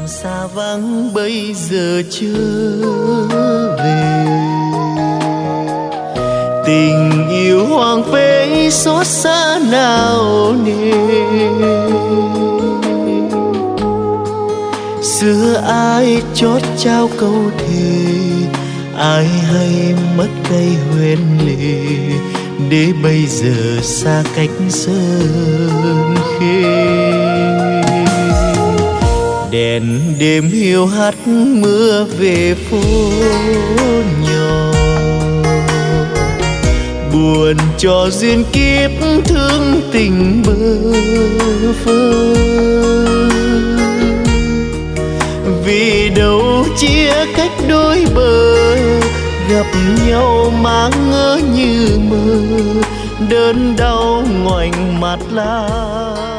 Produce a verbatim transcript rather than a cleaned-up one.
xa vắng bây giờ chưa về. Tình yêu hoang phế xót xa nào nề. Xưa ai chót trao câu thề, ai hay mất cây huyền lệ, để bây giờ xa cách sơn khê. Đèn đêm hiu hắt mưa về phố nhỏ, buồn cho duyên kiếp thương tình bơ vơ. Vì đâu chia cách đôi bờ, gặp nhau mà ngỡ như mơ, đớn đau ngoảnh mặt lại.